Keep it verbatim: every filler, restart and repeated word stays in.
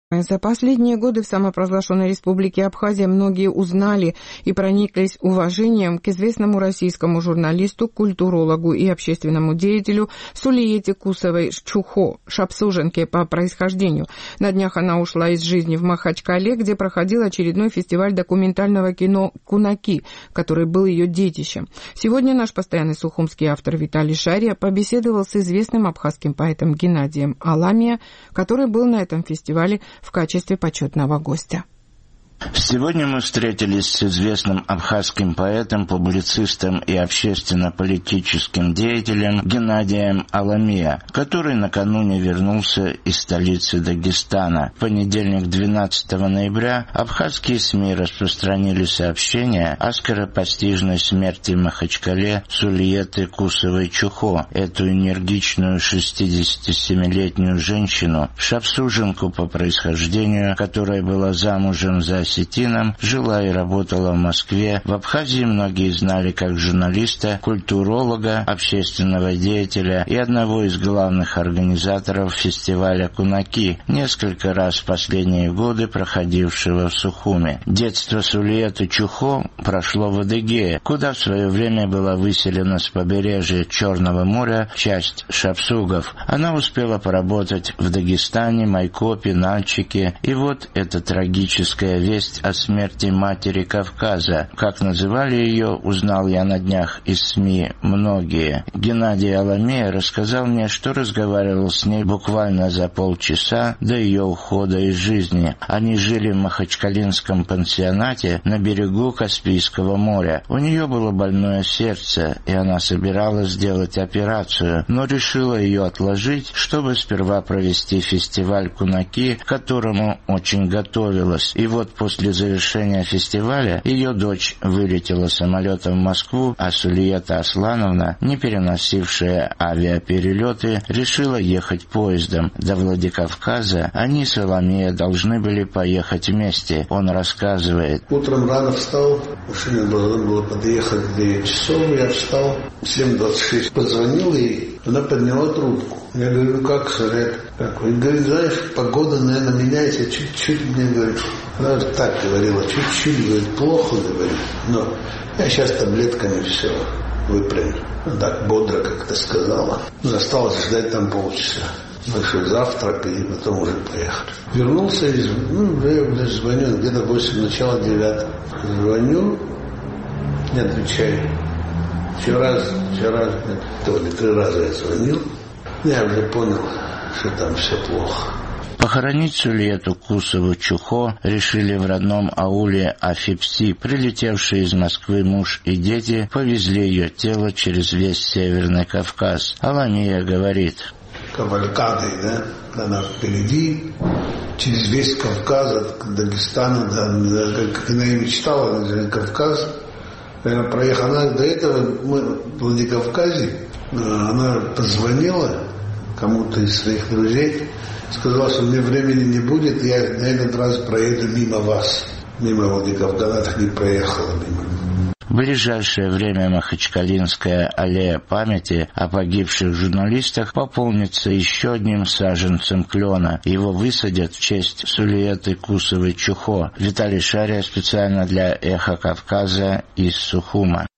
За последние годы в самопровозглашенной республике Абхазия многие узнали и прониклись уважением к известному российскому журналисту, культурологу и общественному деятелю Сулиете Кусовой-Чухо, шапсуженке по происхождению. На днях она ушла из жизни в Махачкале, где проходил очередной фестиваль документального кино «Кунаки», который был ее детищем. Сегодня наш постоянный сухумский автор Виталий Шария побеседовал с известным абхазским поэтом Геннадием Аламия, который был на этом фестивале в качестве почетного гостя. Сегодня мы встретились с известным абхазским поэтом, публицистом и общественно-политическим деятелем Геннадием Аламия, который накануне вернулся из столицы Дагестана. В понедельник, двенадцатого ноября, абхазские СМИ распространили сообщение о скоропостижной смерти в Махачкале Сулиеты Кусовой-Чухо. Эту энергичную шестидесятисемилетнюю женщину, шапсуженку по происхождению, которая была замужем за осетином, жила и работала в Москве. В Абхазии многие знали как журналиста, культуролога, общественного деятеля и одного из главных организаторов фестиваля «Кунаки», несколько раз в последние годы проходившего в Сухуме. Детство Сулиеты Чухо прошло в Адыгее, куда в свое время была выселена с побережья Черного моря часть шапсугов. Она успела поработать в Дагестане, Майкопе, Нальчике, и вот эта трагическая весть о смерти матери Кавказа. Как называли ее, узнал я на днях из СМИ многие. Геннадий Аламия рассказал мне, что разговаривал с ней буквально за полчаса до ее ухода из жизни. Они жили в махачкалинском пансионате на берегу Каспийского моря. У нее было больное сердце, и она собиралась сделать операцию, но решила ее отложить, чтобы сперва провести фестиваль «Кунаки», к которому очень готовилась. И вот после завершения фестиваля ее дочь вылетела самолетом в Москву, а Сулиета Аслановна, не переносившая авиаперелеты, решила ехать поездом. До Владикавказа они с Аламия должны были поехать вместе. Он рассказывает. Утром рано встал, машине должна была подъехать в девять часов, я встал, в семь двадцать шесть позвонил ей, она подняла трубку. Я говорю, как, Сулиет? Как? Он говорит, знаешь, погода, наверное, меняется чуть-чуть, мне говорит. Она так говорила, чуть-чуть, говорит, плохо, говорит, но я сейчас таблетками все выпрямлю. Она так бодро как-то сказала. Осталось ждать там полчаса. Вышел завтрак и потом уже поехали. Вернулся и ну, я звоню, где-то восемь, начало девятого. Звоню, не отвечаю. Вчера, вчера, то ли три раза я звонил. Я уже понял, что там все плохо. Похоронить Сулиету Кусову-Чухо решили в родном ауле Афипси. Прилетевшие из Москвы муж и дети повезли ее тело через весь Северный Кавказ. Аламия говорит. Кавалькадой, да, она впереди, через весь Кавказ, от Дагестана, да, как она и мечтала, на Кавказ. Она проехала, она до этого, мы в Владикавказе, она позвонила кому-то из своих друзей, сказала, что мне времени не будет, я на этот раз проеду мимо вас, мимо Владикавказа, она так не проехала мимо. В ближайшее время Махачкалинская аллея памяти о погибших журналистах пополнится еще одним саженцем клена. Его высадят в честь Сулиеты Кусовой-Чухо. Виталий Шария специально для «Эхо Кавказа» из Сухума.